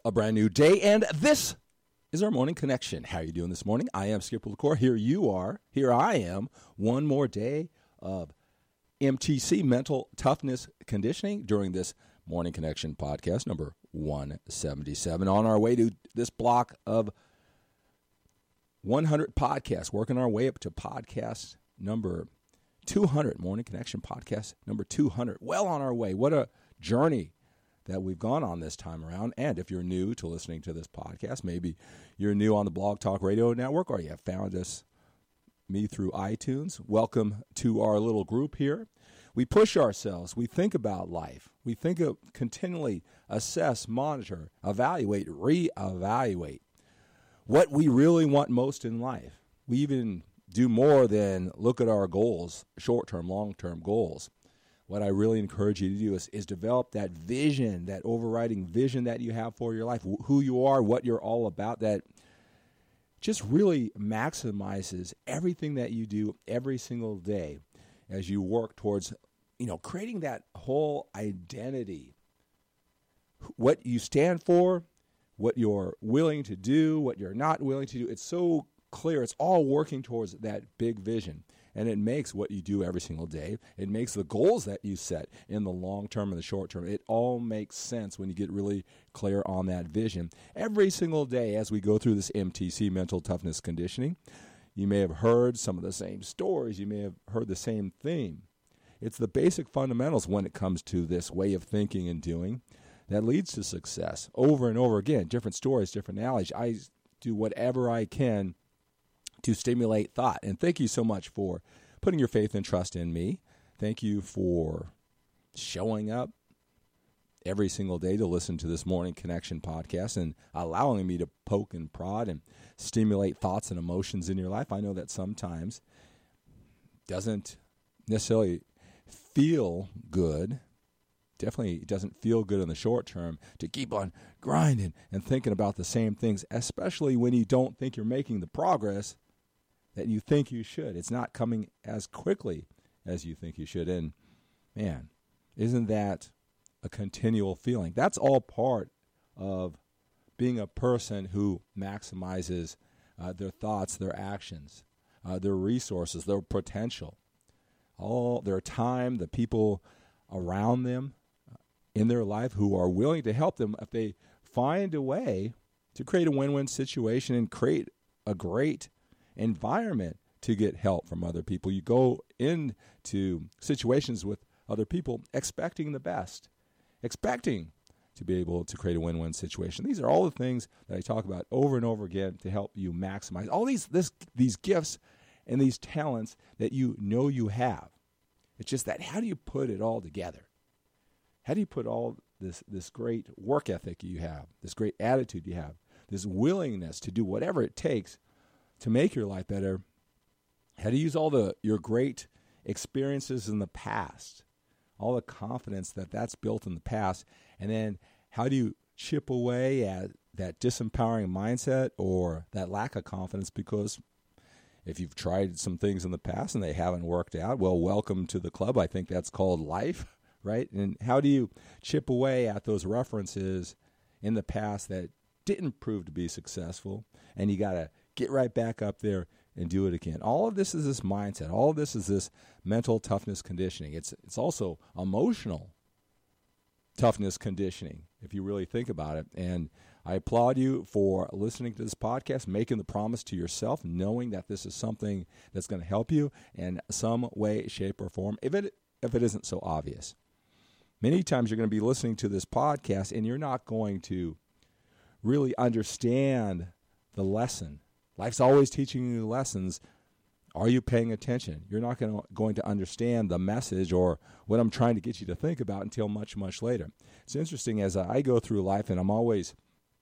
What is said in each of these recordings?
a brand new day, and this is our morning connection. How are you doing this morning? I am Skip LaCour. Here you are. Here I am. One more day of MTC, Mental Toughness Conditioning, during this Morning Connection podcast, number 177. On our way to this block of 100 podcasts, working our way up to podcast number 200, Morning Connection podcast number 200. Well on our way. What a journey that we've gone on this time around. And if you're new to listening to this podcast, maybe you're new on the Blog Talk Radio Network, or you have found me through iTunes, welcome to our little group here. We push ourselves. We think about life. We continually assess, monitor, evaluate, reevaluate what we really want most in life. We even do more than look at our goals, short-term, long-term goals. What I really encourage you to do is develop that vision, that overriding vision that you have for your life, who you are, what you're all about, that just really maximizes everything that you do every single day as you work towards, creating that whole identity, what you stand for, what you're willing to do, what you're not willing to do. It's so clear. It's all working towards that big vision. And it makes what you do every single day. It makes the goals that you set in the long term and the short term. It all makes sense when you get really clear on that vision. Every single day as we go through this MTC, Mental Toughness Conditioning, you may have heard some of the same stories. You may have heard the same theme. It's the basic fundamentals when it comes to this way of thinking and doing that leads to success over and over again. Different stories, different knowledge. I do whatever I can to stimulate thought. And thank you so much for putting your faith and trust in me. Thank you for showing up every single day to listen to this Morning Connection podcast and allowing me to poke and prod and stimulate thoughts and emotions in your life. I know that sometimes doesn't necessarily feel good. Definitely doesn't feel good in the short term to keep on grinding and thinking about the same things, especially when you don't think you're making the progress that you think you should. It's not coming as quickly as you think you should. And man, isn't that a continual feeling? That's all part of being a person who maximizes their thoughts, their actions, their resources, their potential, all their time, the people around them in their life who are willing to help them if they find a way to create a win-win situation and create a great environment to get help from other people. You go into situations with other people expecting the best, expecting to be able to create a win-win situation. These are all the things that I talk about over and over again to help you maximize all these gifts and these talents that you know you have. It's just that, how do you put it all together? How do you put all this great work ethic you have, this great attitude you have, this willingness to do whatever it takes to make your life better? How do you use all your great experiences in the past, all the confidence that's built in the past, and then how do you chip away at that disempowering mindset or that lack of confidence? Because if you've tried some things in the past and they haven't worked out, well, welcome to the club. I think that's called life, right? And how do you chip away at those references in the past that didn't prove to be successful, and you got to get right back up there and do it again? All of this is this mindset. All of this is this mental toughness conditioning. It's also emotional toughness conditioning, if you really think about it. And I applaud you for listening to this podcast, making the promise to yourself, knowing that this is something that's going to help you in some way, shape, or form, if it isn't so obvious. Many times you're going to be listening to this podcast and you're not going to really understand the lesson. Life's always teaching you lessons. Are you paying attention? You're not going to understand the message or what I'm trying to get you to think about until much, much later. It's interesting as I go through life, and I'm always,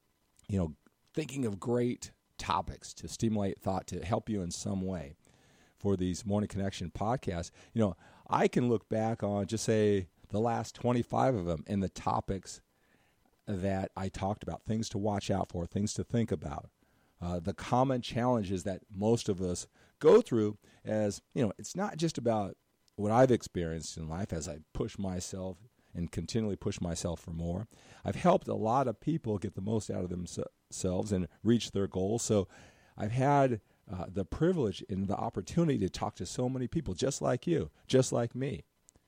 thinking of great topics to stimulate thought, to help you in some way for these Morning Connection podcasts. I can look back on, just say, the last 25 of them and the topics that I talked about, things to watch out for, things to think about. The common challenges that most of us go through, as it's not just about what I've experienced in life as I push myself and continually push myself for more. I've helped a lot of people get the most out of themselves and reach their goals. So I've had the privilege and the opportunity to talk to so many people just like you, just like me,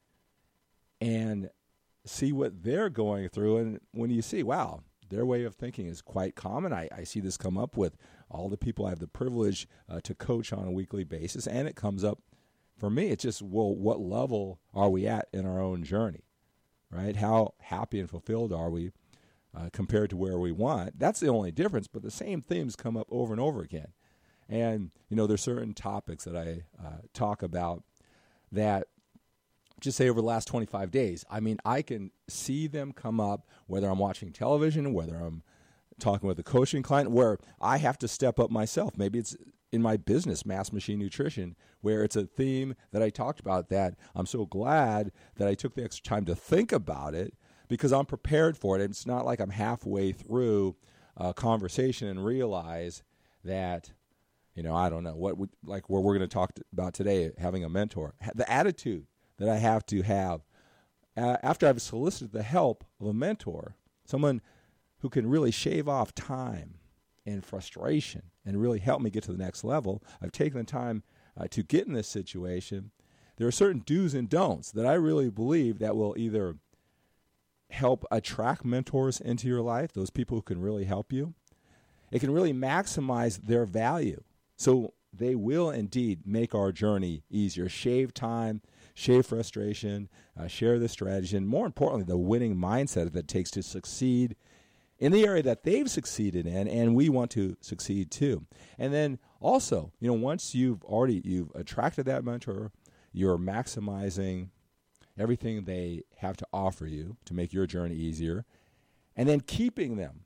and see what they're going through. And when you see, wow, their way of thinking is quite common. I see this come up with all the people I have the privilege to coach on a weekly basis, and it comes up for me. It's just, well, what level are we at in our own journey, right? How happy and fulfilled are we compared to where we want? That's the only difference, but the same themes come up over and over again. And, there's certain topics that I talk about that, just say over the last 25 days, I can see them come up, whether I'm watching television, whether I'm talking with a coaching client, where I have to step up myself. Maybe it's in my business, Mass Machine Nutrition, where it's a theme that I talked about that I'm so glad that I took the extra time to think about it, because I'm prepared for it. It's not like I'm halfway through a conversation and realize that, I don't know, what we're going to talk about today, having a mentor. The attitude that I have to have after I've solicited the help of a mentor, someone who can really shave off time and frustration and really help me get to the next level. I've taken the time to get in this situation. There are certain do's and don'ts that I really believe that will either help attract mentors into your life, those people who can really help you. It can really maximize their value. So they will indeed make our journey easier, shave time, shave frustration, share the strategy, and more importantly, the winning mindset that it takes to succeed in the area that they've succeeded in, and we want to succeed too. And then also, once you've attracted that mentor, you're maximizing everything they have to offer you to make your journey easier, and then keeping them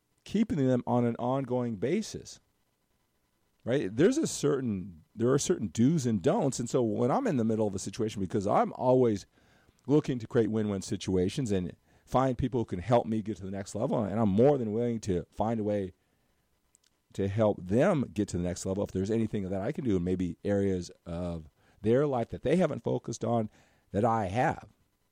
on an ongoing basis. Right? There are certain do's and don'ts. And so when I'm in the middle of a situation, because I'm always looking to create win-win situations and find people who can help me get to the next level, and I'm more than willing to find a way to help them get to the next level if there's anything that I can do in maybe areas of their life that they haven't focused on that I have.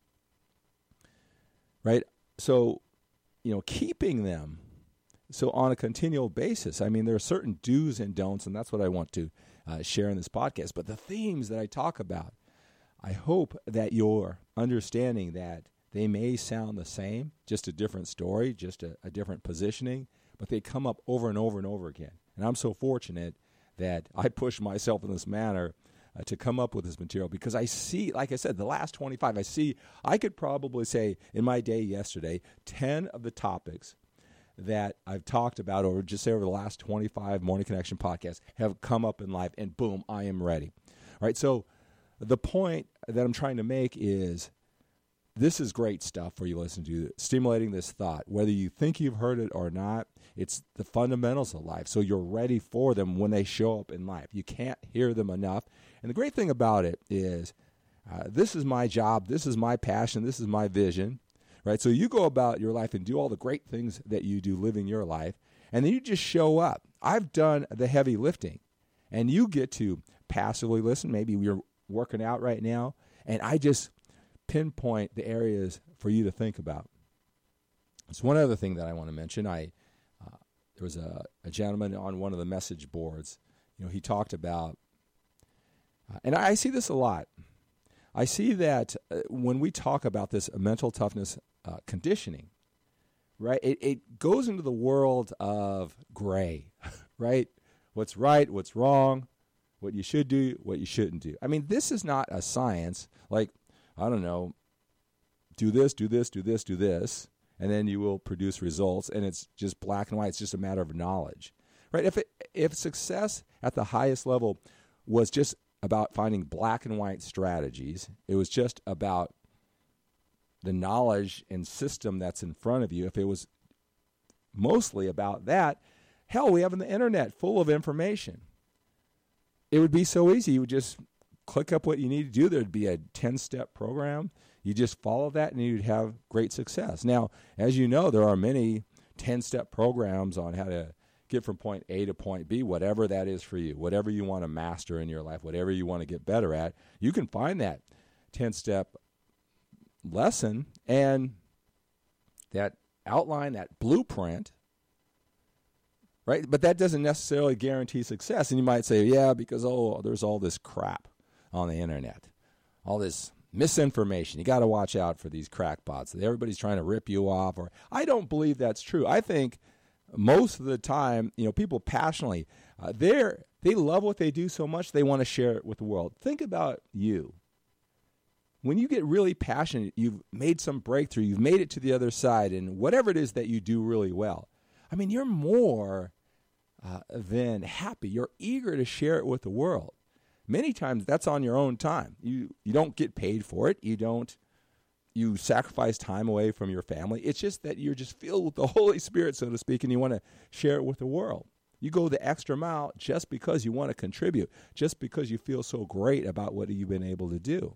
Right? So, keeping them. So on a continual basis, there are certain do's and don'ts, and that's what I want to share in this podcast. But the themes that I talk about, I hope that you're understanding that they may sound the same, just a different story, just a different positioning, but they come up over and over and over again. And I'm so fortunate that I push myself in this manner to come up with this material, because I see, like I said, the last 25, I could probably say in my day yesterday, 10 of the topics that I've talked about over the last 25 Morning Connection podcasts have come up in life, and boom, I am ready. All right, so the point that I'm trying to make is this is great stuff for you to listen to, stimulating this thought. Whether you think you've heard it or not, it's the fundamentals of life, so you're ready for them when they show up in life. You can't hear them enough. And the great thing about it is this is my job, this is my passion, this is my vision. Right, so you go about your life and do all the great things that you do living your life, and then you just show up. I've done the heavy lifting, and you get to passively listen. Maybe you're working out right now, and I just pinpoint the areas for you to think about. There's one other thing that I want to mention. There was a gentleman on one of the message boards. He talked about, and I see this a lot. I see that when we talk about this mental toughness conditioning, right, it goes into the world of gray, right? What's right, what's wrong, what you should do, what you shouldn't do. This is not a science like, I don't know, do this, do this, do this, do this, and then you will produce results, and it's just black and white. It's just a matter of knowledge, right? If success at the highest level was just about finding black and white strategies, it was just about the knowledge and system that's in front of you, if it was mostly about that, hell, we have the internet full of information. It would be so easy. You would just click up what you need to do. There'd be a 10-step program. You just follow that, and you'd have great success. Now, as you know, there are many 10-step programs on how to get from point A to point B, whatever that is for you, whatever you want to master in your life, whatever you want to get better at. You can find that 10-step lesson and that outline, that blueprint, right? But that doesn't necessarily guarantee success. And you might say, yeah, because, there's all this crap on the internet, all this misinformation. You got to watch out for these crackpots. Everybody's trying to rip you off. Or I don't believe that's true. I think most of the time, people passionately, they love what they do so much they want to share it with the world. Think about you. When you get really passionate, you've made some breakthrough, you've made it to the other side, and whatever it is that you do really well, you're more than happy. You're eager to share it with the world. Many times that's on your own time. You don't get paid for it. You sacrifice time away from your family. It's just that you're just filled with the Holy Spirit, so to speak, and you want to share it with the world. You go the extra mile just because you want to contribute, just because you feel so great about what you've been able to do.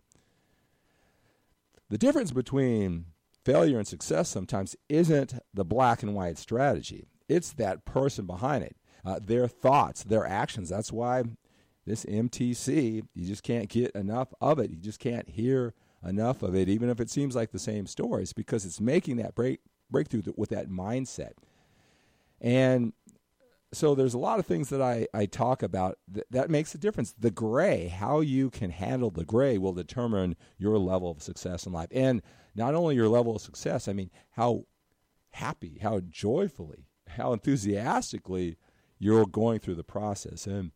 The difference between failure and success sometimes isn't the black and white strategy. It's that person behind it, their thoughts, their actions. That's why this MTC, you just can't get enough of it. You just can't hear enough of it, even if it seems like the same stories, because it's making that breakthrough with that mindset. And so there's a lot of things that I talk about that makes a difference. The gray, how you can handle the gray will determine your level of success in life. And not only your level of success, how happy, how joyfully, how enthusiastically you're going through the process. And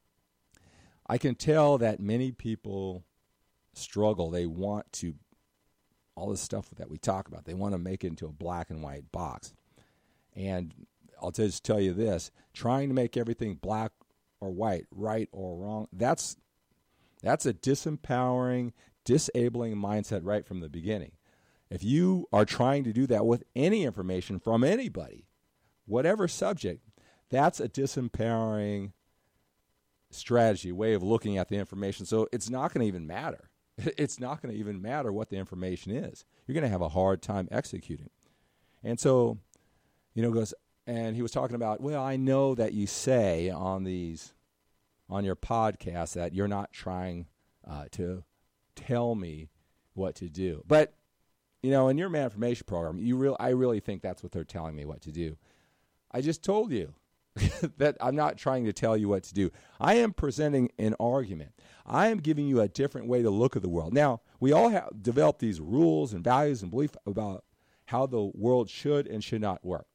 I can tell that many people struggle. They want to, all this stuff that we talk about, they want to make it into a black and white box. And I'll just tell you this, trying to make everything black or white, right or wrong, that's a disempowering, disabling mindset right from the beginning. If you are trying to do that with any information from anybody, whatever subject, that's a disempowering strategy, way of looking at the information. So it's not going to even matter. It's not going to even matter what the information is. You're going to have a hard time executing. And so, goes, and he was talking about, well, I know that you say on your podcast that you're not trying to tell me what to do. But, in your Man Information program, I really think that's what they're telling me what to do. I just told you that I'm not trying to tell you what to do. I am presenting an argument. I am giving you a different way to look at the world. Now, we all have developed these rules and values and beliefs about how the world should and should not work.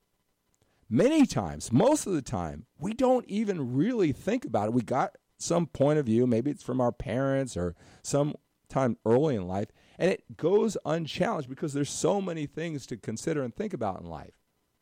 Many times, most of the time, we don't even really think about it. We got some point of view, maybe it's from our parents or some time early in life, and it goes unchallenged because there's so many things to consider and think about in life.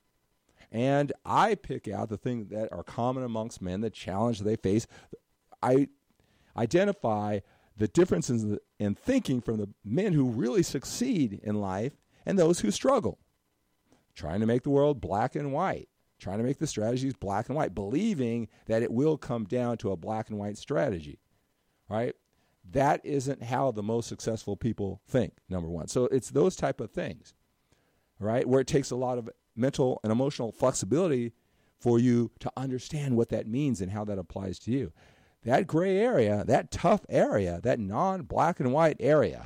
And I pick out the things that are common amongst men, the challenge they face. I identify the differences in thinking from the men who really succeed in life and those who struggle. Trying to make the world black and white. Trying to make the strategies black and white, believing that it will come down to a black and white strategy. Right? That isn't how the most successful people think, number one. So it's those type of things, right, where it takes a lot of mental and emotional flexibility for you to understand what that means and how that applies to you. That gray area, that tough area, that non-black and white area,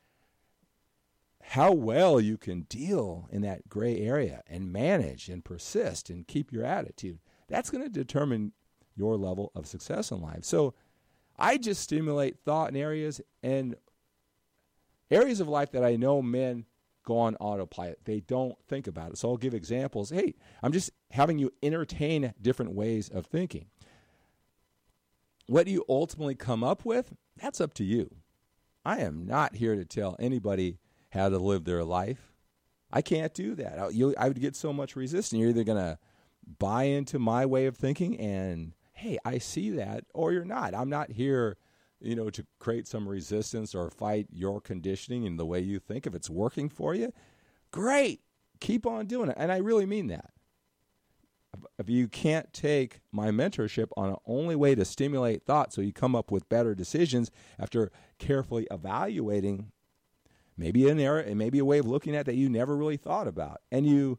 how well you can deal in that gray area and manage and persist and keep your attitude, that's going to determine your level of success in life. So I just stimulate thought in areas of life that I know men go on autopilot. They don't think about it. So I'll give examples. Hey, I'm just having you entertain different ways of thinking. What you ultimately come up with, that's up to you. I am not here to tell anybody how to live their life. I can't do that. I would get so much resistance. You're either going to buy into my way of thinking and, hey, I see that, or you're not. I'm not here, to create some resistance or fight your conditioning and the way you think. If it's working for you, great. Keep on doing it. And I really mean that. If you can't take my mentorship on an only way to stimulate thought so you come up with better decisions after carefully evaluating maybe an error and maybe a way of looking at that you never really thought about, and you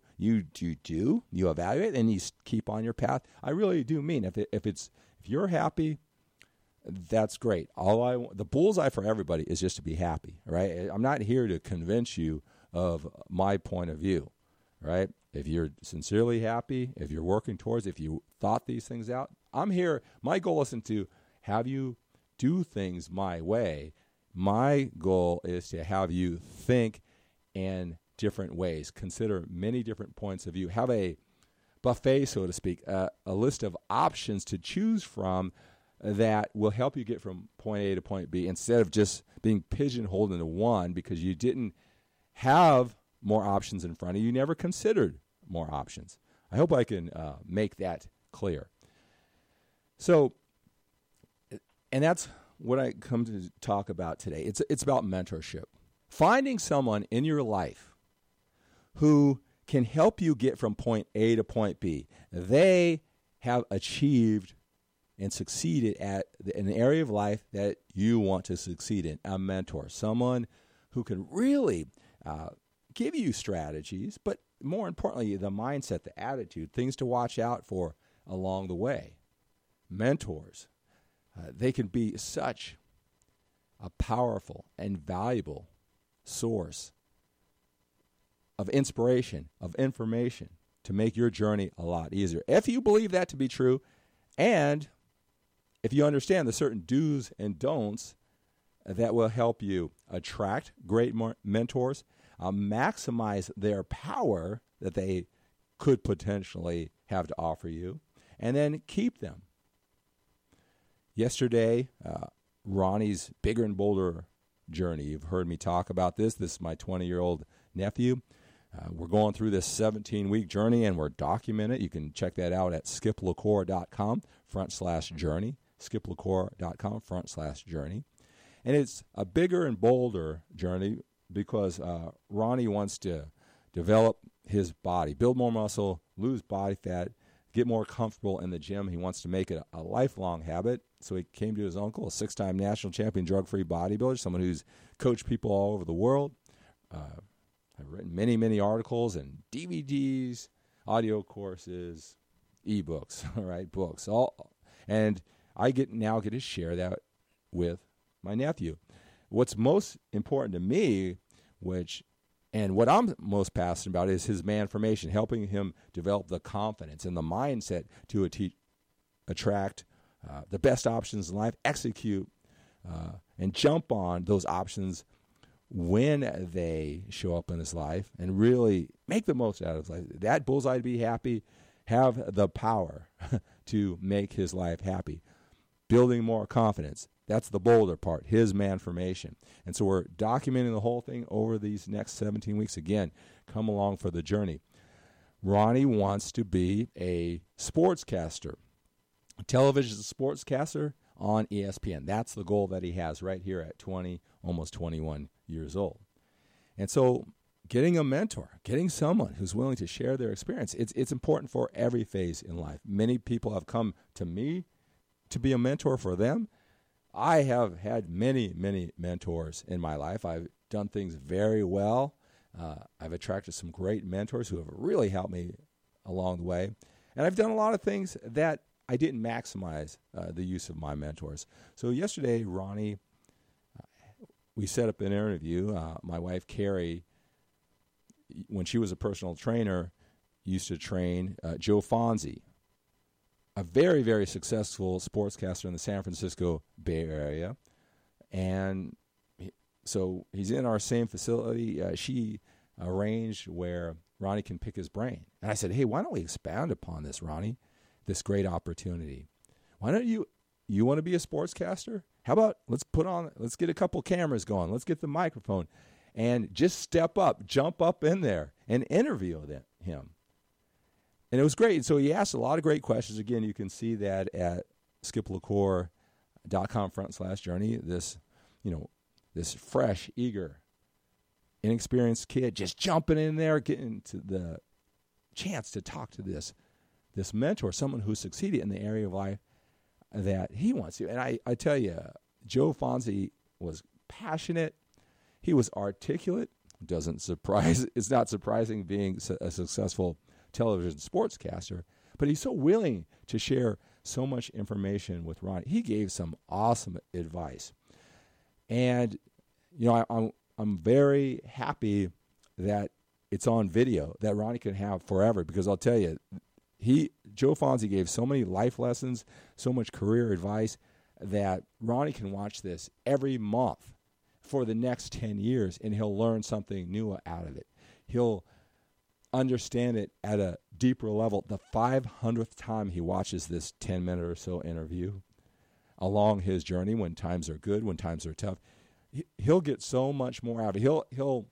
evaluate and you keep on your path. I really do mean if you're happy, that's great. The bullseye for everybody is just to be happy, right? I'm not here to convince you of my point of view, right? If you're sincerely happy, if you're working towards, if you thought these things out, I'm here. My goal isn't to have you do things my way. My goal is to have you think in different ways, consider many different points of view, have a buffet, so to speak, a list of options to choose from that will help you get from point A to point B instead of just being pigeonholed into one because you didn't have more options in front of you. You never considered more options. I hope I can make that clear. So, and that's what I come to talk about today. It's about mentorship. Finding someone in your life who can help you get from point A to point B. They have achieved and succeeded at an area of life that you want to succeed in. A mentor, someone who can really give you strategies, but more importantly, the mindset, the attitude, things to watch out for along the way. Mentors, they can be such a powerful and valuable source of inspiration, of information to make your journey a lot easier. If you believe that to be true, and if you understand the certain do's and don'ts that will help you attract great mentors, maximize their power that they could potentially have to offer you, and then keep them. Yesterday, Ronnie's Bigger and Bolder journey. You've heard me talk about this. This is my 20-year-old nephew. We're going through this 17-week journey, and we're documenting it. You can check that out at skiplacour.com/journey, skiplacour.com/journey. And it's a bigger and bolder journey because Ronnie wants to develop his body, build more muscle, lose body fat, get more comfortable in the gym. He wants to make it a lifelong habit. So he came to his uncle, a 6-time national champion drug-free bodybuilder, someone who's coached people all over the world. I've written many, many articles and DVDs, audio courses, ebooks, all right, books. And I now get to share that with my nephew. What's most important to me, and what I'm most passionate about, is his manformation, helping him develop the confidence and the mindset to attract the best options in life, execute, and jump on those options when they show up in his life, and really make the most out of his life. That bullseye to be happy, have the power to make his life happy. Building more confidence. That's the bolder part, his manformation. And so we're documenting the whole thing over these next 17 weeks. Again, come along for the journey. Ronnie wants to be a sportscaster, a television sportscaster on ESPN. That's the goal that he has right here at 20, almost 21 years old. And so getting a mentor, getting someone who's willing to share their experience, it's important for every phase in life. Many people have come to me to be a mentor for them. I have had many, many mentors in my life. I've done things very well. I've attracted some great mentors who have really helped me along the way. And I've done a lot of things that I didn't maximize the use of my mentors. So yesterday, Ronnie, we set up an interview. My wife, Carrie, when she was a personal trainer, used to train Joe Fonzi, a very, very successful sportscaster in the San Francisco Bay Area. And so he's in our same facility. She arranged where Ronnie can pick his brain. And I said, hey, why don't we expand upon this, Ronnie, this great opportunity? Why don't you want to be a sportscaster? How about let's get a couple cameras going. Let's get the microphone and just step up, jump up in there and interview him. And it was great. And so he asked a lot of great questions. Again, you can see that at skiplacour.com/journey. This fresh, eager, inexperienced kid just jumping in there, getting to the chance to talk to this mentor, someone who succeeded in the area of life that he wants to. And I tell you, Joe Fonzi was passionate. He was articulate. It's not surprising being a successful television sportscaster, but he's so willing to share so much information with Ronnie. He gave some awesome advice. And, I'm very happy that it's on video, that Ronnie can have forever, because I'll tell you, Joe Fonzi gave so many life lessons, so much career advice, that Ronnie can watch this every month for the next 10 years, and he'll learn something new out of it. He'll understand it at a deeper level the 500th time he watches this 10-minute or so interview along his journey, when times are good, when times are tough. He'll get so much more out of it. He'll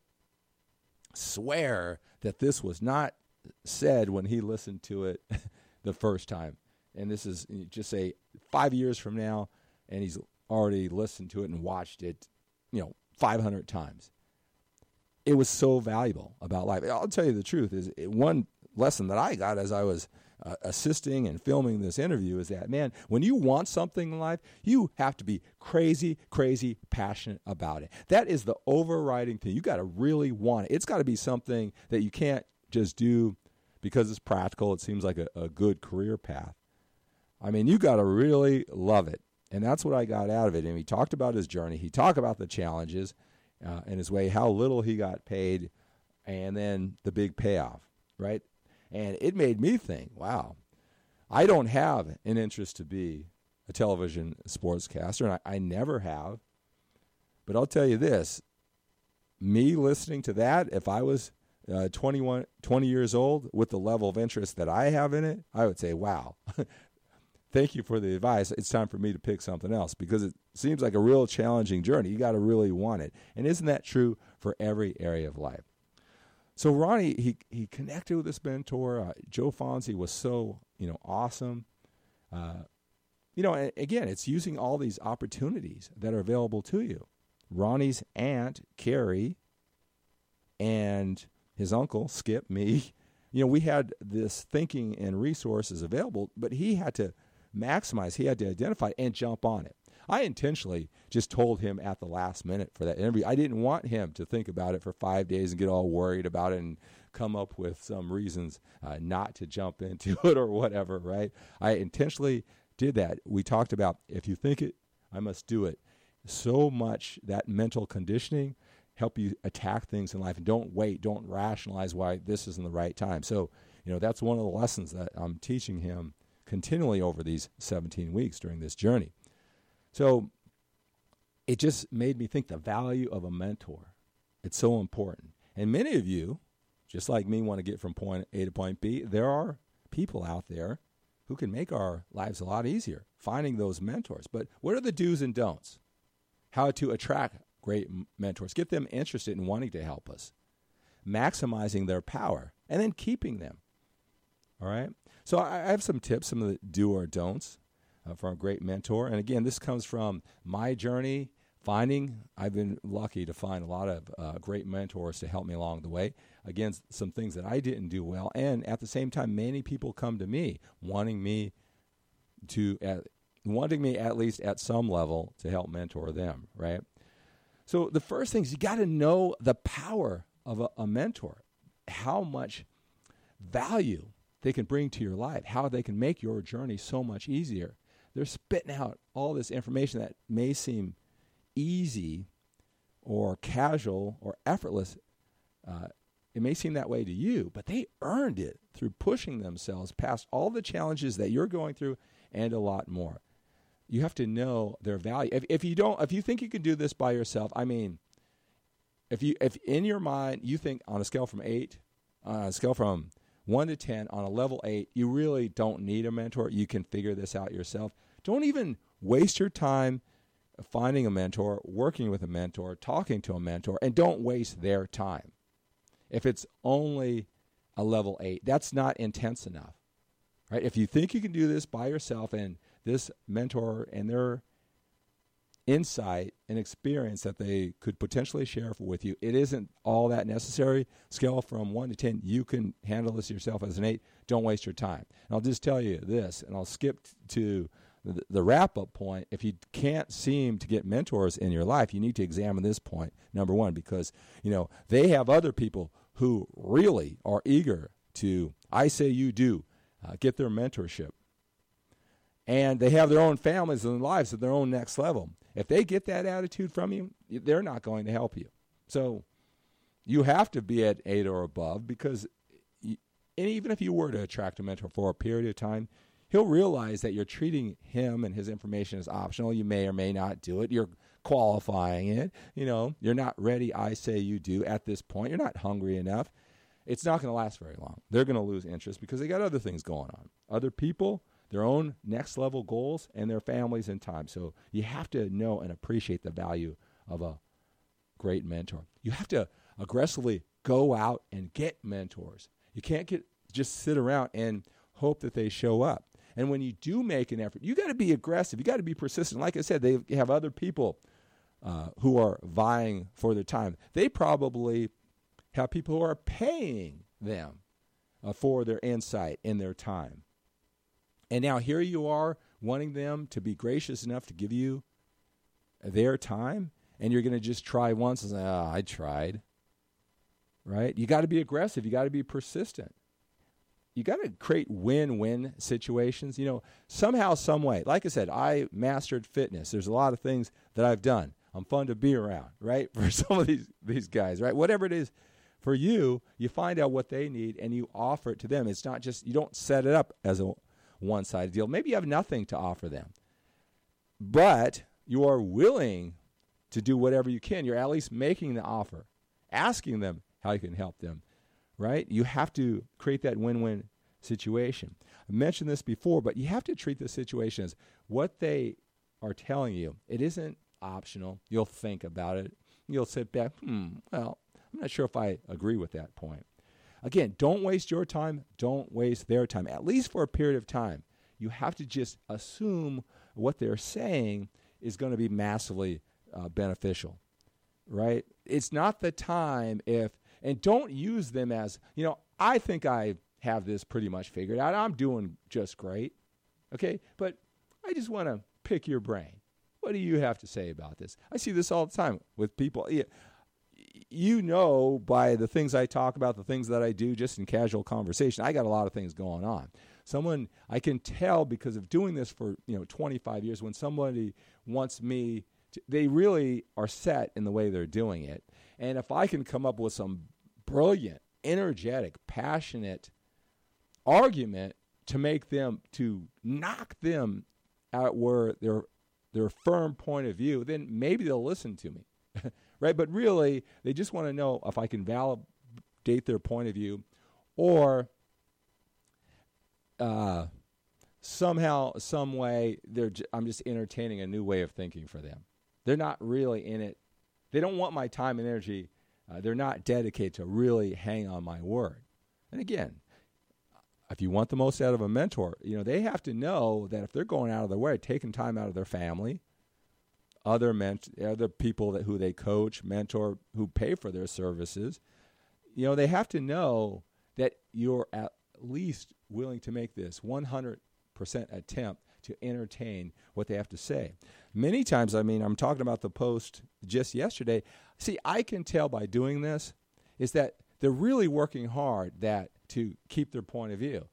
swear that this was not said when he listened to it the first time. And this is, just say, 5 years from now, and he's already listened to it and watched it, 500 times. It was so valuable about life. I'll tell you the truth, is one lesson that I got as I was assisting and filming this interview is that, man, when you want something in life, you have to be crazy, crazy passionate about it. That is the overriding thing. You got to really want it. It's got to be something that you can't just do because it's practical. It seems like a good career path. I mean, you got to really love it. And that's what I got out of it. And he talked about his journey. He talked about the challenges in his way, how little he got paid, and then the big payoff, right? And it made me think, wow, I don't have an interest to be a television sportscaster, and I never have. But I'll tell you this, me listening to that, if I was 20 years old with the level of interest that I have in it, I would say, wow, thank you for the advice. It's time for me to pick something else, because it seems like a real challenging journey. You got to really want it. And isn't that true for every area of life? So Ronnie, he connected with this mentor. Joe Fonzi was so, awesome. And again, it's using all these opportunities that are available to you. Ronnie's aunt, Carrie, and his uncle, Skip, me, we had this thinking and resources available, but he had to maximize, he had to identify and jump on it. I intentionally just told him at the last minute for that interview. I didn't want him to think about it for 5 days and get all worried about it and come up with some reasons not to jump into it or whatever, right? I intentionally did that. We talked about, if you think it, I must do it. So much that mental conditioning help you attack things in life, and don't wait, don't rationalize why this isn't the right time. So, that's one of the lessons that I'm teaching him continually over these 17 weeks during this journey. So it just made me think the value of a mentor. It's so important. And many of you, just like me, want to get from point A to point B. There are people out there who can make our lives a lot easier, finding those mentors. But what are the do's and don'ts? How to attract great mentors, get them interested in wanting to help us, maximizing their power, and then keeping them. All right? So I have some tips, some of the do or don'ts for a great mentor. And again, this comes from my journey I've been lucky to find a lot of great mentors to help me along the way. Again, some things that I didn't do well. And at the same time, many people come to me wanting me at least at some level to help mentor them, right? So the first thing is you got to know the power of a mentor, how much value they can bring to your life, how they can make your journey so much easier. They're spitting out all this information that may seem easy or casual or effortless. It may seem that way to you, but they earned it through pushing themselves past all the challenges that you're going through and a lot more. You have to know their value. If you think you can do this by yourself, I mean, if in your mind you think on a scale from 1 to 10, on a level 8, you really don't need a mentor. You can figure this out yourself. Don't even waste your time finding a mentor, working with a mentor, talking to a mentor, and don't waste their time. If it's only a level 8, that's not intense enough, right? If you think you can do this by yourself, and this mentor and their insight and experience that they could potentially share with you, it isn't all that necessary. Scale from 1 to 10, you can handle this yourself as an 8. Don't waste your time. And I'll just tell you this, and I'll skip to the wrap-up point. If you can't seem to get mentors in your life, you need to examine this point, number one, because they have other people who really are eager to, I say you do, get their mentorship. and they have their own families and lives at their own next level. If they get that attitude from you, they're not going to help you. So you have to be at 8 or above, because and even if you were to attract a mentor for a period of time, he'll realize that you're treating him and his information as optional. You may or may not do it. You're qualifying it. You're not ready, I say you do, at this point. You're not hungry enough. It's not going to last very long. They're going to lose interest because they got other things going on. Other people, their own next level goals, and their families and time. So you have to know and appreciate the value of a great mentor. You have to aggressively go out and get mentors. You can't just sit around and hope that they show up. And when you do make an effort, you got to be aggressive. You got to be persistent. Like I said, they have other people who are vying for their time. They probably have people who are paying them for their insight and their time. And now here you are wanting them to be gracious enough to give you their time, and you're going to just try once and say, I tried. Right? You got to be aggressive. You got to be persistent. You got to create win-win situations. Somehow, some way. Like I said, I mastered fitness. There's a lot of things that I've done. I'm fun to be around, right? For some of these guys, right? Whatever it is for you, you find out what they need and you offer it to them. It's not just, you don't set it up as a one-sided deal. Maybe you have nothing to offer them, but you are willing to do whatever you can. You're at least making the offer, asking them how you can help them, right? You have to create that win-win situation. I mentioned this before, but you have to treat the situation as what they are telling you. It isn't optional. You'll think about it. You'll sit back, well, I'm not sure if I agree with that point. Again, don't waste your time. Don't waste their time, at least for a period of time. You have to just assume what they're saying is going to be massively beneficial, right? It's not the time and don't use them as, I think I have this pretty much figured out. I'm doing just great, okay? But I just want to pick your brain. What do you have to say about this? I see this all the time with people. By the things I talk about, the things that I do just in casual conversation, I got a lot of things going on. I can tell because of doing this for 25 years, when somebody wants me to, they really are set in the way they're doing it. And if I can come up with some brilliant, energetic, passionate argument to knock them out where their firm point of view, then maybe they'll listen to me. Right? But really, they just want to know if I can validate their point of view, or somehow, some way, I'm just entertaining a new way of thinking for them. They're not really in it. They don't want my time and energy. They're not dedicated to really hang on my word. And again, if you want the most out of a mentor, they have to know that if they're going out of their way, taking time out of their family, other people who they coach, mentor, who pay for their services, they have to know that you're at least willing to make this 100% attempt to entertain what they have to say. Many times, I'm talking about the post just yesterday. See, I can tell by doing this is that they're really working hard to keep their point of view.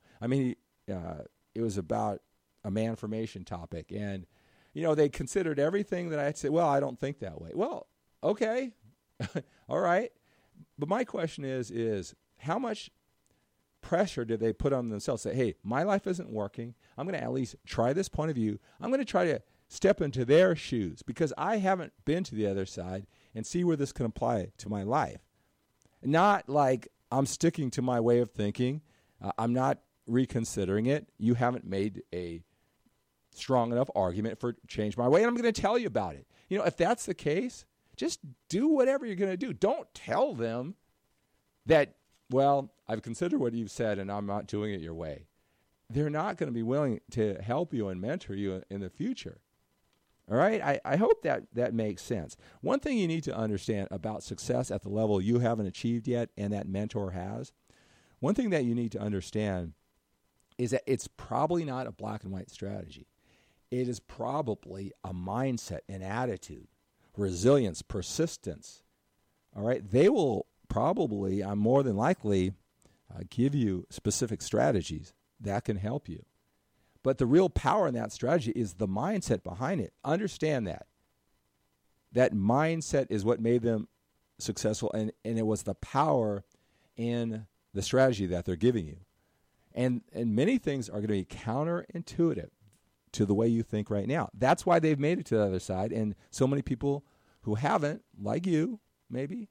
It was about a man formation topic, and they considered everything that I had said. Well, I don't think that way. Well, okay, all right. But my question is how much pressure did they put on themselves? Say, hey, my life isn't working. I'm going to at least try this point of view. I'm going to try to step into their shoes because I haven't been to the other side and see where this can apply to my life. Not like I'm sticking to my way of thinking. I'm not reconsidering it. You haven't made a strong enough argument for change my way, and I'm going to tell you about it. If that's the case, just do whatever you're going to do. Don't tell them that, well, I've considered what you've said and I'm not doing it your way. They're not going to be willing to help you and mentor you in the future. All right? I hope that makes sense. One thing you need to understand about success at the level you haven't achieved yet and that mentor has, one thing that you need to understand is that it's probably not a black and white strategy. It is probably a mindset, an attitude, resilience, persistence. All right? They will probably, more than likely, give you specific strategies that can help you. But the real power in that strategy is the mindset behind it. Understand that. That mindset is what made them successful, and it was the power in the strategy that they're giving you. And many things are going to be counterintuitive to the way you think right now. That's why they've made it to the other side. And so many people who haven't, like you, maybe,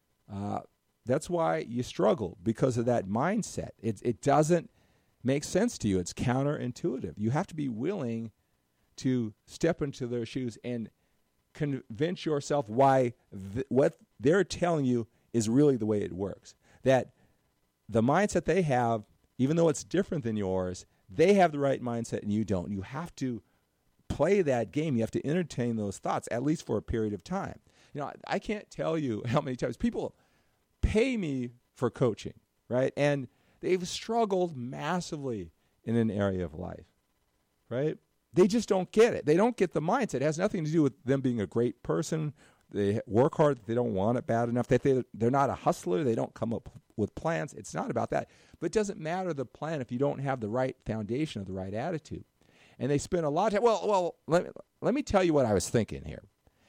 that's why you struggle, because of that mindset. It doesn't make sense to you. It's counterintuitive. You have to be willing to step into their shoes and convince yourself why what they're telling you is really the way it works. That the mindset they have, even though it's different than yours, they have the right mindset and you don't. You have to play that game. You have to entertain those thoughts, at least for a period of time. You know, I can't tell you how many times people pay me for coaching, right? And they've struggled massively in an area of life, right? They just don't get it. They don't get the mindset. It has nothing to do with them being a great person. They work hard. They don't want it bad enough. They're not a hustler. They don't come up with plans. It's not about that. But it doesn't matter the plan if you don't have the right foundation or the right attitude. And they spend a lot of time. Well, let me tell you what I was thinking here.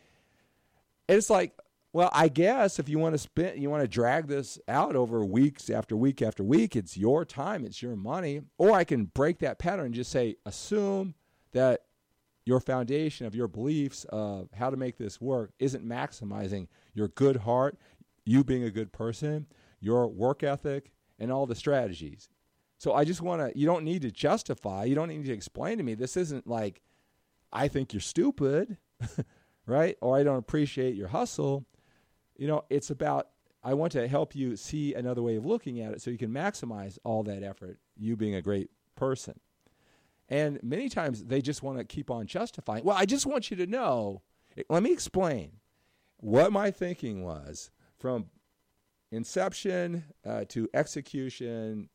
It's like, well, I guess if you want to drag this out over weeks after week after week, it's your time, it's your money. Or I can break that pattern and just say, assume that your foundation of your beliefs of how to make this work isn't maximizing your good heart, you being a good person, your work ethic, and all the strategies. So I just want to, you don't need to justify, you don't need to explain to me. This isn't like, I think you're stupid, right? Or I don't appreciate your hustle. You know, it's about, I want to help you see another way of looking at it so you can maximize all that effort, you being a great person. And many times they just want to keep on justifying. Well, I just want you to know, let me explain what my thinking was from inception to execution.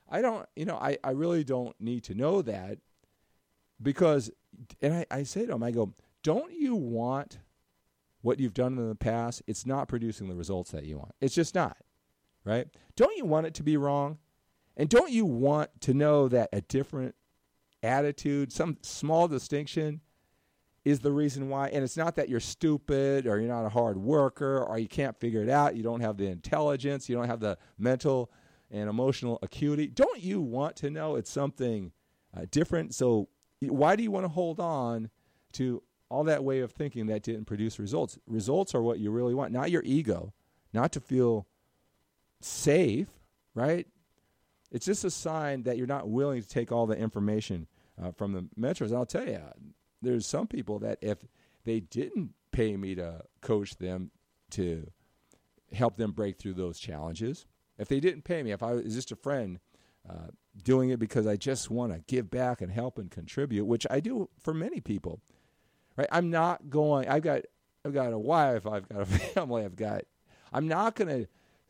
I really don't need to know that because, and I say to them, I go, don't you want what you've done in the past? It's not producing the results that you want. It's just not, right? Don't you want it to be wrong? And don't you want to know that a different attitude, some small distinction is the reason why? And it's not that you're stupid or you're not a hard worker or you can't figure it out. You don't have the intelligence. You don't have the mental and emotional acuity. Don't you want to know it's something different? So why do you want to hold on to all that way of thinking that didn't produce results? Results are what you really want, not your ego, not to feel safe, right? It's just a sign that you're not willing to take all the information from the mentors. And I'll tell you, there's some people that if they didn't pay me to coach them to help them break through those challenges, if they didn't pay me, if I was just a friend doing it because I just want to give back and help and contribute, which I do for many people, right? I'm not going, I've got a wife, I've got a family, I'm not going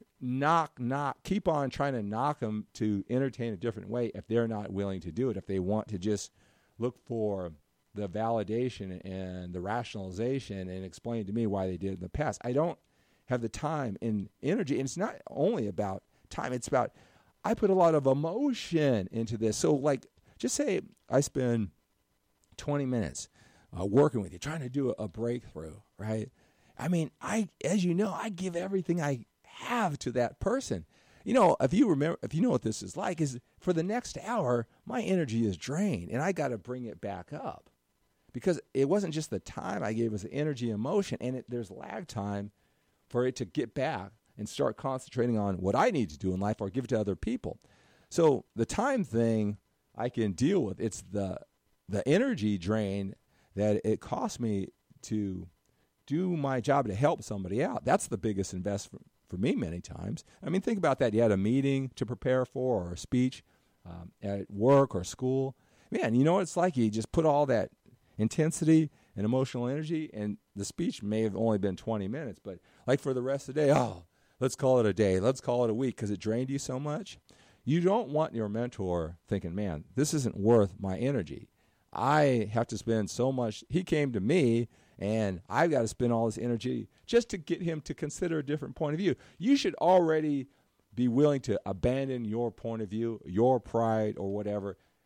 to keep on trying to knock them to entertain a different way if they're not willing to do it, if they want to just look for the validation and the rationalization and explain to me why they did it in the past. I don't have the time and energy, and it's not only about time, it's about, I put a lot of emotion into this. So like, just say I spend 20 minutes working with you, trying to do a breakthrough, right? I mean, as you know, I give everything I have to that person. You know, if you know what this is like, is for the next hour, my energy is drained, and I got to bring it back up because it wasn't just the time I gave, it was the energy, emotion, and there's lag time for it to get back and start concentrating on what I need to do in life or give it to other people. So the time thing I can deal with. It's the energy drain that it costs me to do my job to help somebody out. That's the biggest investment for me many times. I mean, think about that. You had a meeting to prepare for or a speech at work or school. Man, you know what it's like? You just put all that intensity and emotional energy, and the speech may have only been 20 minutes, but like for the rest of the day, let's call it a day. Let's call it a week because it drained you so much. You don't want your mentor thinking, man, this isn't worth my energy. I have to spend so much. He came to me, and I've got to spend all this energy just to get him to consider a different point of view. You should already be willing to abandon your point of view, your pride or whatever,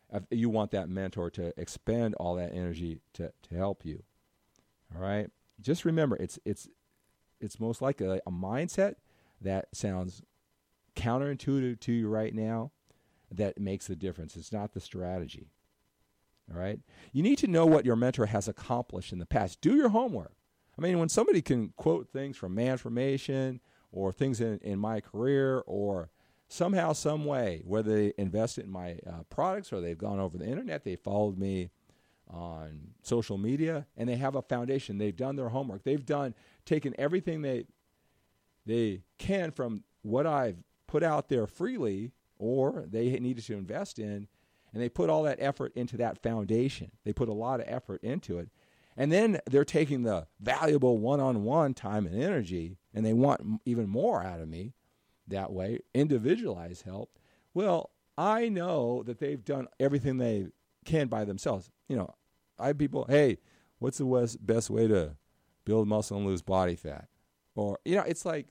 you want that mentor to expend all that energy to help you. All right? Just remember, it's most likely a mindset that sounds counterintuitive to you right now that makes the difference. It's not the strategy. All right? You need to know what your mentor has accomplished in the past. Do your homework. I mean, when somebody can quote things from Manformation or things in my career or somehow, some way, whether they invested in my products or they've gone over the internet, they followed me on social media, and they have a foundation. They've done their homework. They've taken everything they can from what I've put out there freely or they needed to invest in, and they put all that effort into that foundation. They put a lot of effort into it. And then they're taking the valuable one-on-one time and energy, and they want even more out of me that way, individualized help. Well, I know that they've done everything they can by themselves. You know, I have people, hey, what's the best way to build muscle and lose body fat? Or, you know, it's like,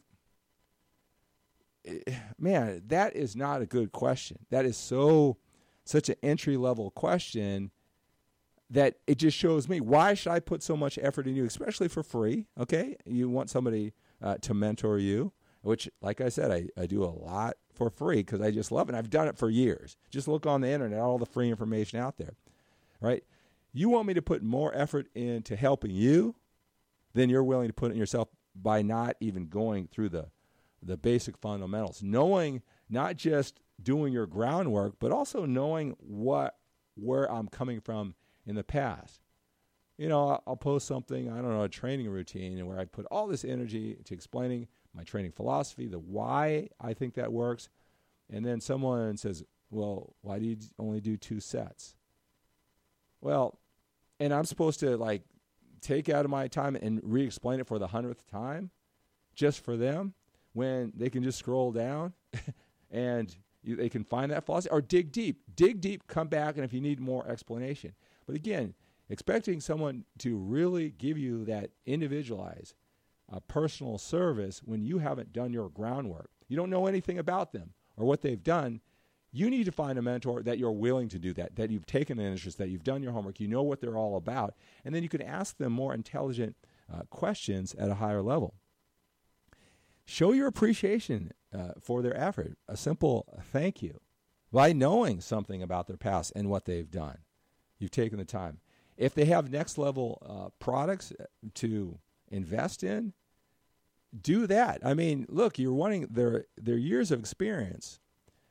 man, that is not a good question. That is such an entry-level question that it just shows me, why should I put so much effort in you, especially for free, okay? You want somebody to mentor you, which, like I said, I do a lot for free because I just love it. I've done it for years. Just look on the internet, all the free information out there, right? You want me to put more effort into helping you than you're willing to put in yourself by not even going through the basic fundamentals, knowing not just doing your groundwork, but also knowing where I'm coming from in the past. You know, I'll post something, I don't know, a training routine where I put all this energy into explaining my training philosophy, the why I think that works. And then someone says, well, why do you only do 2 sets? Well, and I'm supposed to like take out of my time and re-explain it for the 100th time just for them when they can just scroll down and they can find that philosophy or dig deep, come back, and if you need more explanation. But again, expecting someone to really give you that individualized personal service when you haven't done your groundwork, you don't know anything about them or what they've done, you need to find a mentor that you're willing to do that you've taken an interest, that you've done your homework, you know what they're all about, and then you can ask them more intelligent questions at a higher level. Show your appreciation for their effort, a simple thank you, by knowing something about their past and what they've done. You've taken the time. If they have next level products to invest in, do that. I mean, look, you're wanting their years of experience.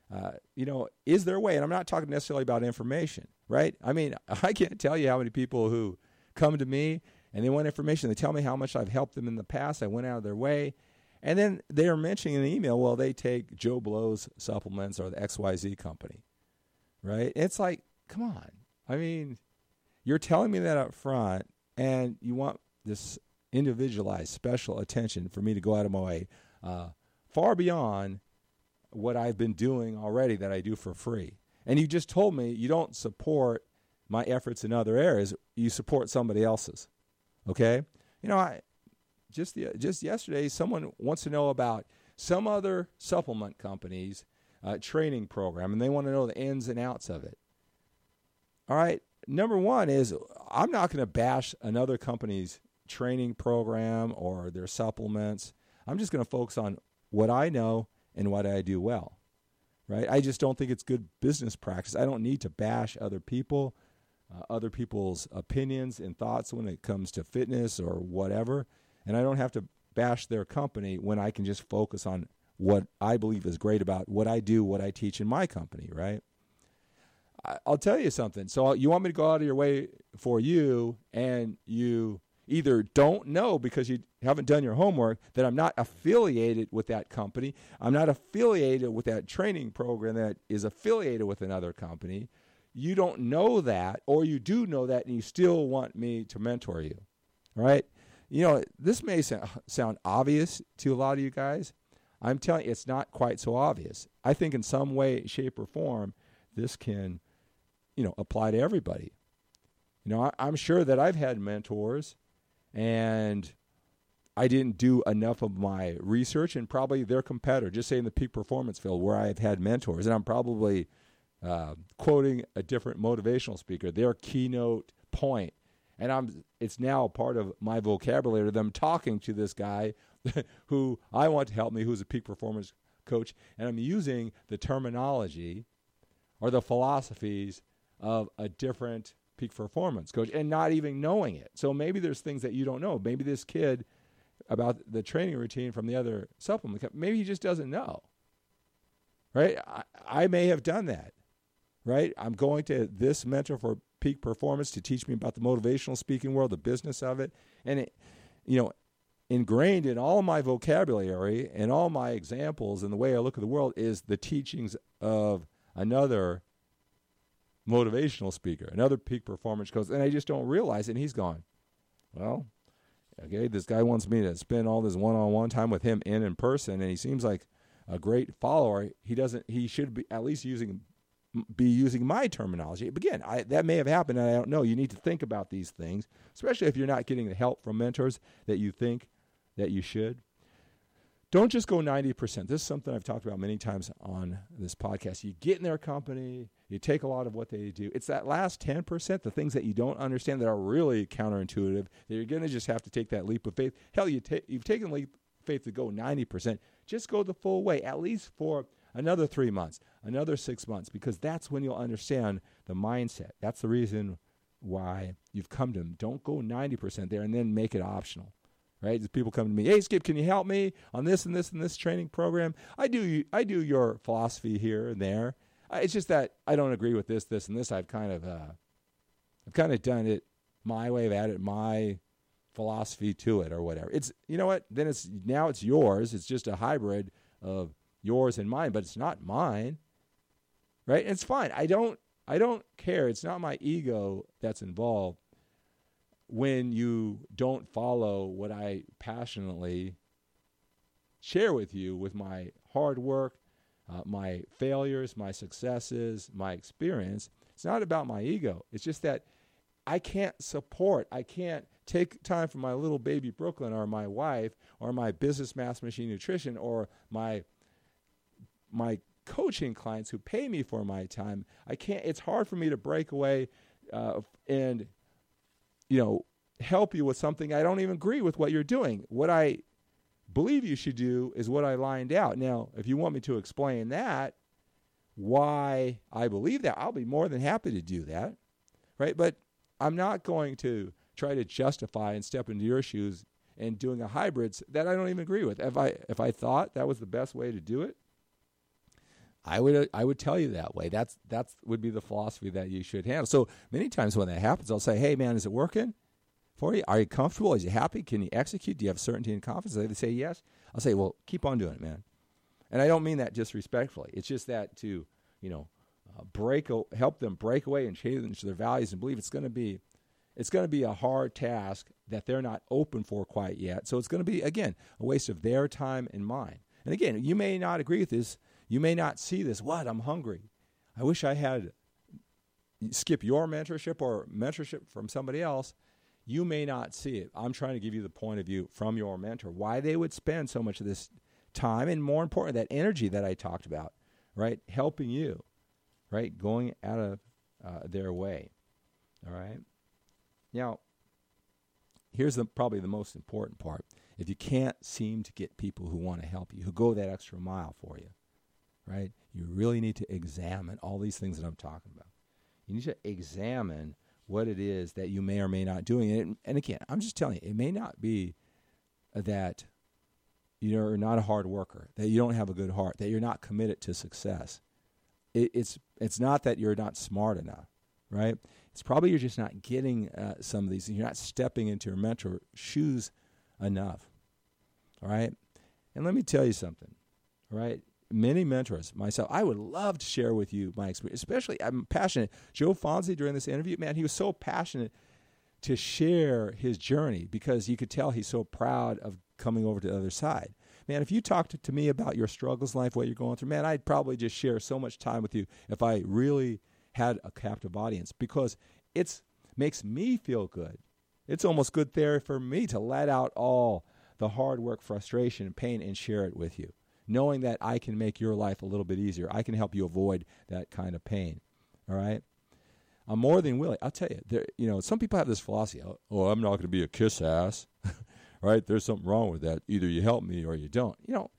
Is there a way? And I'm not talking necessarily about information, right? I mean, I can't tell you how many people who come to me and they want information. They tell me how much I've helped them in the past. I went out of their way. And then they are mentioning in an email, well, they take Joe Blow's supplements or the XYZ company, right? It's like, come on. I mean, you're telling me that up front, and you want this individualized special attention for me to go out of my way far beyond what I've been doing already that I do for free. And you just told me you don't support my efforts in other areas. You support somebody else's, okay? You know, just yesterday, someone wants to know about some other supplement company's training program, and they want to know the ins and outs of it. All right, number one is I'm not going to bash another company's training program or their supplements. I'm just going to focus on what I know and what I do well, right? I just don't think it's good business practice. I don't need to bash other people, other people's opinions and thoughts when it comes to fitness or whatever. And I don't have to bash their company when I can just focus on what I believe is great about what I do, what I teach in my company, right? I'll tell you something. So you want me to go out of your way for you, and you either don't know because you haven't done your homework that I'm not affiliated with that company. I'm not affiliated with that training program that is affiliated with another company. You don't know that, or you do know that, and you still want me to mentor you, all right? You know, this may sound obvious to a lot of you guys. I'm telling you, it's not quite so obvious. I think in some way, shape, or form, this can, apply to everybody. I'm sure that I've had mentors, and I didn't do enough of my research, and probably their competitor, just say in the peak performance field where I've had mentors, and I'm probably quoting a different motivational speaker, their keynote point. And it's now a part of my vocabulary, them talking to this guy who I want to help me, who's a peak performance coach, and I'm using the terminology or the philosophies of a different peak performance coach and not even knowing it. So maybe there's things that you don't know. Maybe this kid about the training routine from the other supplement company, maybe he just doesn't know, right? I may have done that, right? I'm going to this mentor for peak performance to teach me about the motivational speaking world, the business of it. And it, ingrained in all my vocabulary and all my examples and the way I look at the world is the teachings of another motivational speaker, another peak performance coach, and I just don't realize it. And he's gone, well, okay, this guy wants me to spend all this one-on-one time with him in person, and he seems like a great follower. He should be at least using my terminology. But again, that may have happened, and I don't know. You need to think about these things, especially if you're not getting the help from mentors that you think that you should. Don't just go 90%. This is something I've talked about many times on this podcast. You get in their company, you take a lot of what they do. It's that last 10%, the things that you don't understand that are really counterintuitive, that you're going to just have to take that leap of faith. Hell, you've taken the leap of faith to go 90%. Just go the full way, at least for another 3 months, another 6 months, because that's when you'll understand the mindset. That's the reason why you've come to them. Don't go 90% there and then make it optional. Right? There's people come to me, hey, Skip, can you help me on this and this and this training program? I do your philosophy here and there. It's just that I don't agree with this, and this. I've kind of done it my way, I've added my philosophy to it or whatever. It's, you know what? Then it's yours. It's just a hybrid of yours and mine, but it's not mine. Right? And it's fine. I don't care. It's not my ego that's involved when you don't follow what I passionately share with you with my hard work, my failures, my successes, my experience. It's not about my ego. It's just that I can't take time from my little baby Brooklyn or my wife or my business mass machine nutrition or my coaching clients who pay me for my time. It's hard for me to break away and help you with something I don't even agree with what you're doing. What I believe you should do is what I lined out. Now, if you want me to explain that, why I believe that, I'll be more than happy to do that, right? But I'm not going to try to justify and step into your shoes and doing a hybrids that I don't even agree with. If I thought that was the best way to do it, I would tell you that way. That would be the philosophy that you should handle. So many times when that happens, I'll say, hey, man, is it working for you? Are you comfortable? Is you happy? Can you execute? Do you have certainty and confidence? They say yes. I'll say, well, keep on doing it, man. And I don't mean that disrespectfully. It's just that to, help them break away and change their values and believe it's going to be a hard task that they're not open for quite yet. So it's going to be, again, a waste of their time and mine. And again, you may not agree with this. You may not see this. What? I'm hungry. I wish I had skip your mentorship or mentorship from somebody else. You may not see it. I'm trying to give you the point of view from your mentor, why they would spend so much of this time and, more important, that energy that I talked about, right, helping you, right, going out of their way, all right? Now, here's probably the most important part. If you can't seem to get people who want to help you, who go that extra mile for you, right, you really need to examine all these things that I'm talking about. You need to examine what it is that you may or may not doing. And again, I'm just telling you, it may not be that you're not a hard worker, that you don't have a good heart, that you're not committed to success. It's not that you're not smart enough, right? It's probably you're just not getting some of these things. You're not stepping into your mentor's shoes enough, all right? And let me tell you something, all right? Many mentors, myself, I would love to share with you my experience, especially I'm passionate. Joe Fonzi, during this interview, man, he was so passionate to share his journey because you could tell he's so proud of coming over to the other side. Man, if you talked to me about your struggles in life, what you're going through, man, I'd probably just share so much time with you if I really had a captive audience because it makes me feel good. It's almost good therapy for me to let out all the hard work, frustration, and pain and share it with you. knowing that I can make your life a little bit easier. I can help you avoid that kind of pain. All right? I'm more than willing. I'll tell you, some people have this philosophy, oh, I'm not going to be a kiss ass. Right? There's something wrong with that. Either you help me or you don't.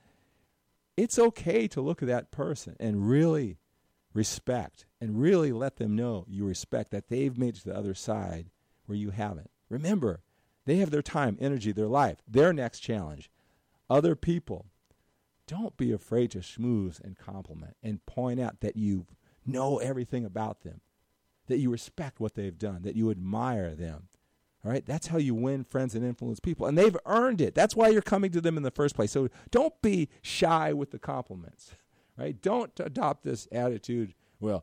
It's okay to look at that person and really respect and really let them know you respect that they've made it to the other side where you haven't. Remember, they have their time, energy, their life, their next challenge. Other people, don't be afraid to schmooze and compliment and point out that you know everything about them, that you respect what they've done, that you admire them. All right? That's how you win friends and influence people. And they've earned it. That's why you're coming to them in the first place. So don't be shy with the compliments. Right? Don't adopt this attitude, well,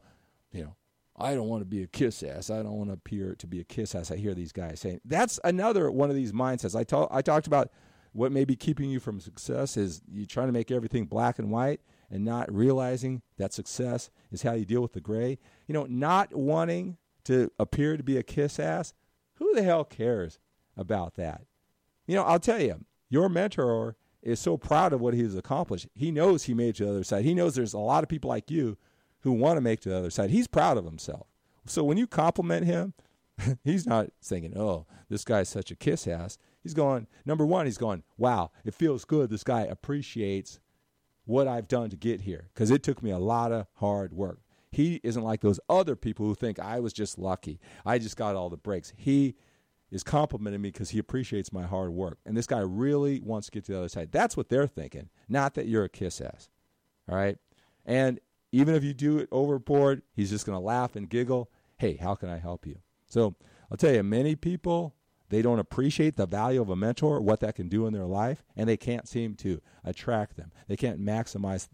I don't want to be a kiss ass. I don't want to appear to be a kiss ass. I hear these guys saying. That's another one of these mindsets. I talked about what may be keeping you from success is you trying to make everything black and white and not realizing that success is how you deal with the gray. Not wanting to appear to be a kiss ass. Who the hell cares about that? I'll tell you, your mentor is so proud of what he's accomplished. He knows he made it to the other side. He knows there's a lot of people like you who want to make it to the other side. He's proud of himself. So when you compliment him, he's not thinking, oh, this guy's such a kiss ass. He's going, number one, wow, it feels good. This guy appreciates what I've done to get here because it took me a lot of hard work. He isn't like those other people who think I was just lucky. I just got all the breaks. He is complimenting me because he appreciates my hard work. And this guy really wants to get to the other side. That's what they're thinking, not that you're a kiss ass. All right? And even if you do it overboard, he's just going to laugh and giggle. Hey, how can I help you? So I'll tell you, many people, they don't appreciate the value of a mentor, what that can do in their life, and they can't seem to attract them. They can't maximize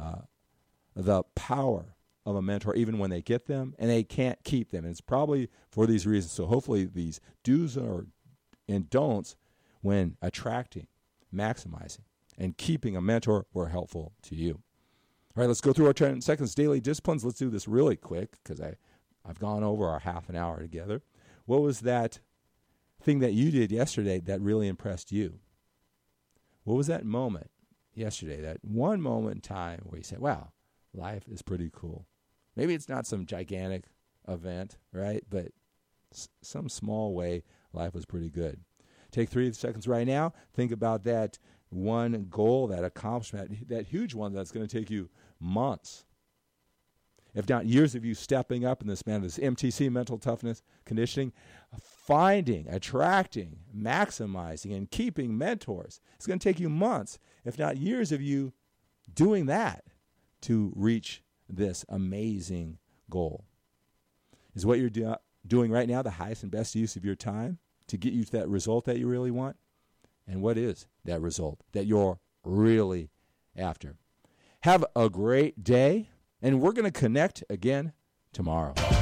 the power of a mentor even when they get them, and they can't keep them. And it's probably for these reasons. So hopefully these do's and don'ts when attracting, maximizing, and keeping a mentor were helpful to you. All right, let's go through our 10 seconds daily disciplines. Let's do this really quick because I've gone over our half an hour together. What was that thing that you did yesterday that really impressed you? What was that moment yesterday, that one moment in time where you said, wow, life is pretty cool? Maybe it's not some gigantic event, right? But some small way, life was pretty good. Take 3 seconds right now. Think about that one goal, that accomplishment, that huge one that's going to take you months, if not years, of you stepping up in this MTC, mental toughness conditioning, finding, attracting, maximizing, and keeping mentors. It's going to take you months, if not years, of you doing that to reach this amazing goal. Is what you're doing right now the highest and best use of your time to get you to that result that you really want? And what is that result that you're really after? Have a great day, and we're going to connect again tomorrow.